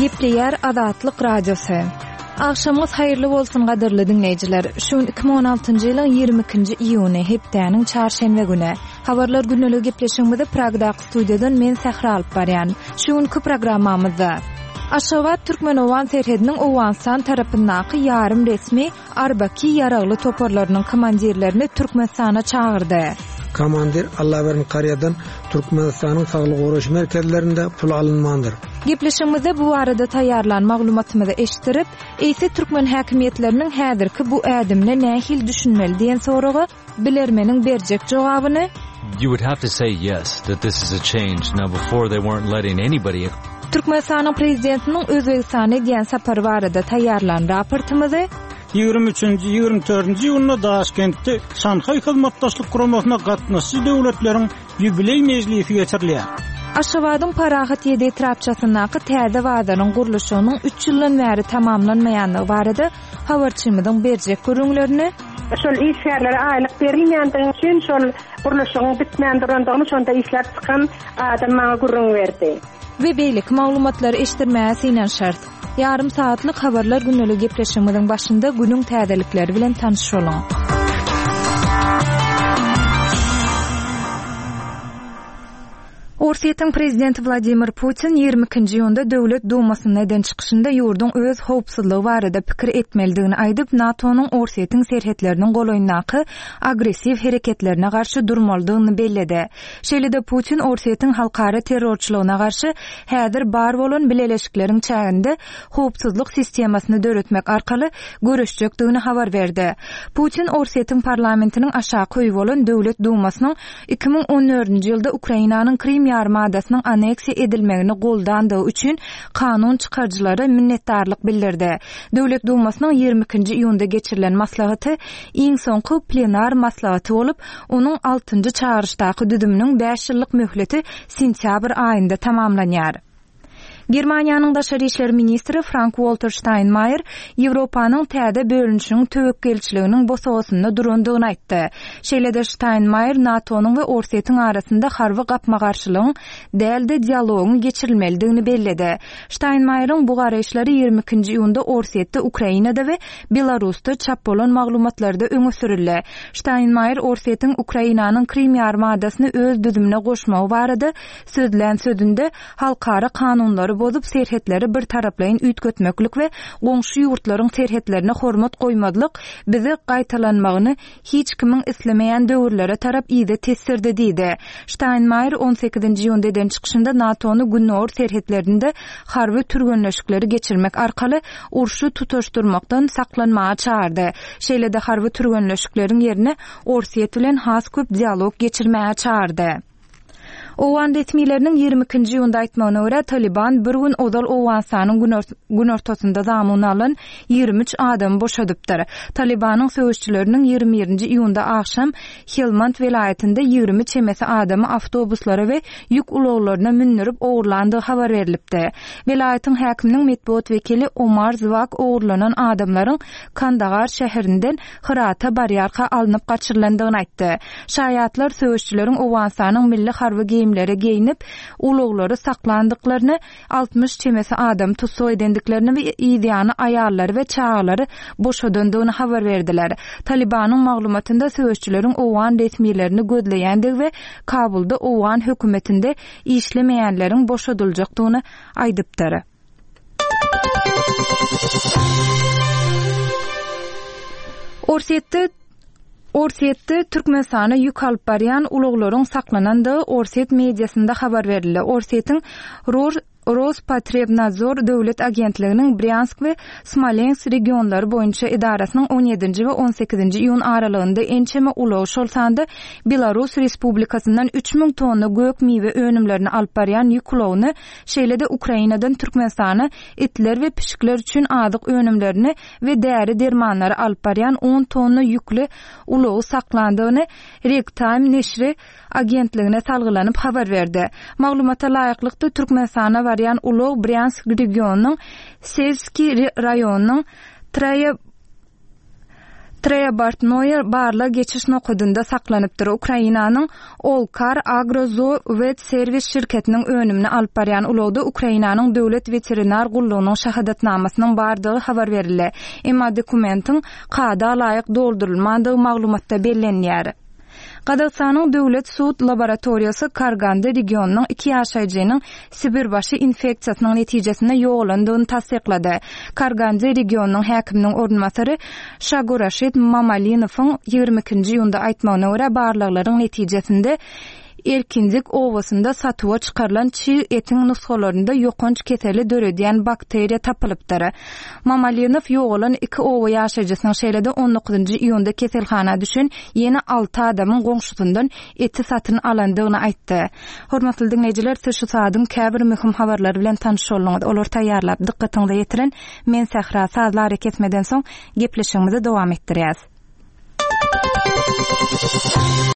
Gepleyer Azatlyk Radiosu. Akşamyz hayrly bolsun gaderli dinleyijiler. Şu 2016-njy ýylyň 22-nji iýuny hepdäniň çarşembe güni. Habarlar günlügi gepleşigimizde Pragda studiýadan men Sahra alyp barýan. Şuňky programmamyzda Aşgabat Türkmenowan serhediniň Owanstan tarapyndaky ýarym resmi Arbaki ýaragly toporlarynyň komandirlerini Türkmenistana çağırdy. Komandir Allahyň Qaryadan Türkmenistanyň saglyk goraş merkezlerinde pul alınmandyr. Gepleşigimizde bu arada taýýarlan maglumatymyzy eşitirip, eýse Türkmen häkimetleriniň häzirki bu ädimle nähil düşünmeli diýen soraga bilermeniň berjek jogabyny You would have to say yes, that this is a change. Now before they weren't letting anybody. Türkmenistanyň prezidentiniň Özbegistana diýen sapary barada taýýarlan raportymyzy 23-nji 24-nji ýylyna Daşkentde Şanhay hyzmatdaşlyk guramasyna gatnaşy döwletleriň ýubiley mejlisi geçirilýär. Aşgabatyň Parahat ýedi etrapçasyndaky täze wazanyň guruluşynyň 3 ýyldan bäri tamamlanmaýanlygy barada habarçymyzyň berjek görüňlerini şol işlerlere aylyk berilmeýändigiň üçin şol guruluşyň bitmän durandygyny şonda işler çykan adam maňa gurrun berdi. We beýlik maglumatlary eşitdirmäge synan şart. Yarım saatlyk habarlar günlügi gepleşigimiziň başynda günüň täzelikleri bilen tanışyp bolan. Orsiýetiň prezidenti Vladimir Putin 22-nji ýylda Döwlet Dumasyna eden çykyşynda ýurdun öz howpsuzlygy barada pikir etmelidigini aýdyp, NATO'nyň Orsiýetiň serhetleriniň golaýyndaky agressiw hereketlerine garşy durmalydygyny belledi. Şeýle-de Putin Orsiýetiň halkara terrorçylygyna garşy häzir bar bolan bileleşikleriň çäginde howpsuzlyk sistemasyny döretmek arkaly görüşjekdigini habar berdi. Putin Orsiýetiň parlamentiniň aşağı goýup bolan Döwlet Dumasynyň 2014-nji ýylda Ukrainanyň Krim yarımadasynyň aneksiýa edilmegini goldandygy üçin kanun çykarjylary minnetdarlyk bildirdi. Döwlet Dumasynyň 22-nji iýunda geçirilen maslahaty iň soňky plenar maslahaty bolup, onuň 6-njy çağırışdaky düdüminiň 5 ýyllyk möhleti sentýabr aýynda tamamlanýar. Germaniýanyň daşary işler ministri Frank-Walter Steinmeier Ýewropanyň täze bölünişiniň töwekkilçiliginiň bosawasyna durandygyny aýtdy. Şeýle-de Steinmeier NATO'nyň we Orsiýetiň arasynda harby gapma-garşylygyň dälde dialogyň geçirilmelidigini belledi. Steinmeier'iň bu garaýşlary 22-nji ýylda Orsiýetde, Ukrainada we Belarusda çap bolan maglumatlarda öňe sürildi. Steinmeier Orsiýetiň Ukrainanyň Krim yarymadasyny öz düzümine goşmagy barada sözlen sözünde halkara kanunlary bozup serhetleri bir taraplaýyn üýtgetmeklik we goňşy ýurtlaryň serhetlerine hormat goýmadlyk bizi gaýtalanmagyny hiç kimiň islemeýän döwürlere tarap ýygy tesirdi diýdi. Steinmeier 18-nji ýylda eden çykyşynda NATO'ny Günnor serhetlerinde harby türgenleşikleri geçirmek arkaly urşy tutaşdyrmakdan saklanmaga çağırdy. Şeýle-de harby türgenleşikleriň ýerine Orsiýet bilen has köp dialog geçirmäge çağırdy. Owan resmileriniň 22-nji ýylda aýtmagyna görä Taliban bir gün Odal Owanstanyň günortasynda zamyny alan 23 adam boşadypdyr. Talibanyň söwüşçileriniň 21-nji ýylda akşam Helmand welaýatynda 20 çemesi adamy awtobuslara we ýük ulaglaryna mindirip ogurlandygy habar berilipdi. Welaýatyň häkiminiň medpuat wekili Omar Zvak ogurlanan adamlaryň Kandahar şäherinden Hirata barýarka alınıp gaçyrylandygyny aýtdy. Şaýatlar söwüşçileriň Owanstanyň milli harby giyimlere giyinip uluglary saklandyklaryny 60 çemesi adam tutsa edendiklerini ve ýa-ni aýallary we çağalary boşadandygyny habar berdiler. Talibanyň maglumatynda söwüşçileriň Owan resmilerini gözleýändigi we Kabulda Owan hökümetinde işlemeýänleriň boşadyljakdygyny aýdypdyr. Orsiýetde Türkmenistana ýük alyp barýan uluglaryň saklanandygy Orsiýet mediasynda habar berildi. Orsiýetiň Rospotrebnadzor döwlet agentliginiň Bryansk we Smolensk regionlary boýunça idarasynyň 17-nji we 18-nji iýun aralygynda ençeme ulag şol sanda Belarus Respublikasyndan 3000 tonna gök miwe önümlerini alyp barýan ýük ulagyny, şeýle-de Ukrainadan Türkmenistana etler we pişikler üçin adyk önümlerini we däri dermanlary alyp barýan 10 tonna ýükli ulagy saklandygyny Regtime neşri agentligine salgylanyp habar berdi. Maglumata laýyklykda Türkmenistana barýan ulag Bryansk regionunyň Sevski raýonunyň Treyabart Noyer barla geçiş nokudunda saklanypdyr. Ukrainanyň Olkar Agrozo Vet Servis şirketiniň önümini alyp barýan ulagda Ukrainanyň döwlet veterinar gullugynyň şahadatnamasynyň bardygy habar berildi. Emma dokumentin kada laýyk doldurulmadygy maglumatda bellenýär. Qazaqstanyň döwlet sud laboratoriýasy Karganda regionunyň 2 ýaşaýjynyň Sibir başy infeksiýasynyň netijesinde ýoğlandygyny tasdiklady. Karganda regionunyň häkiminiň ornmasary Shaguraşit Mamalinowyň 22-nji ýylda aýtmagyna görä barlyklaryň netijesinde Erkindik owasynda satywa çykarylan çiğ etiň nusxalarynda ýokanç keseli döredýän bakteriýa tapylypdyr. Mamalinow ýoğulan 2 owa ýaşaýjysynyň şeýlede 19-njy iýunda keselhana düşen ýene 6 adamyň goňşusyndan eti satyn alandygyny aýtdy. Hormatly dinleýijiler, siz şu sadyň käbir möhüm habarlary bilen tanışýarlyňyz. Olar taýýarlap dikkatiňizi ýetiren men Sahra sazlary kesmeden soň gepleşigimizi dowam etdirýäs.